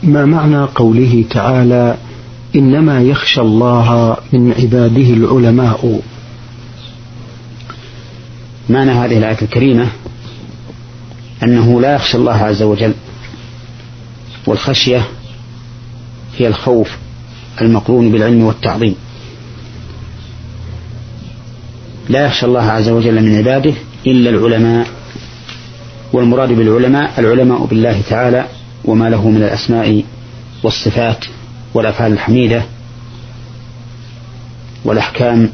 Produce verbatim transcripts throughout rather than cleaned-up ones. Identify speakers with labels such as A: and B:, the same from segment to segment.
A: ما معنى قوله تعالى إنما يخشى الله من عباده العلماء؟
B: معنى هذه الآية الكريمة أنه لا يخشى الله عز وجل، والخشية هي الخوف المقرون بالعلم والتعظيم. لا يخشى الله عز وجل من عباده إلا العلماء، والمراد بالعلماء العلماء بالله تعالى وما له من الأسماء والصفات والأفعال الحميدة والأحكام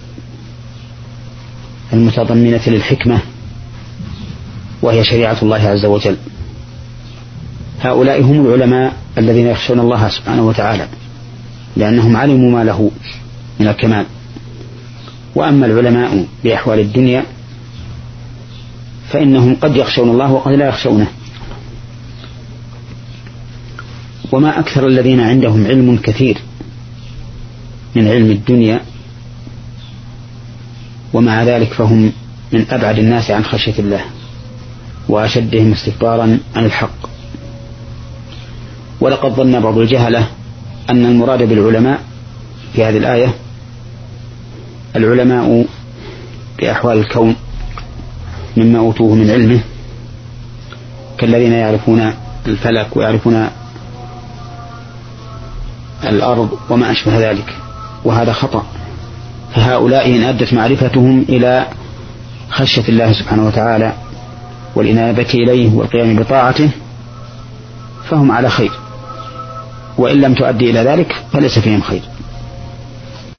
B: المتضمنة للحكمة وهي شريعة الله عز وجل. هؤلاء هم العلماء الذين يخشون الله سبحانه وتعالى لأنهم علموا ما له من الكمال. وأما العلماء بأحوال الدنيا فإنهم قد يخشون الله وقد لا يخشونه. وما أكثر الذين عندهم علم كثير من علم الدنيا، ومع ذلك فهم من أبعد الناس عن خشية الله وأشدهم استكبارا عن الحق. ولقد ظن بعض الجهلة أن المراد بالعلماء في هذه الآية العلماء بأحوال الكون مما أوتوه من علمه، كالذين يعرفون الفلك ويعرفون الأرض وما أشبه ذلك، وهذا خطأ. فهؤلاء إن أدت معرفتهم إلى خشية الله سبحانه وتعالى والإنابة إليه والقيام بطاعته فهم على خير، وإن لم تؤدي إلى ذلك فليس فيهم خير.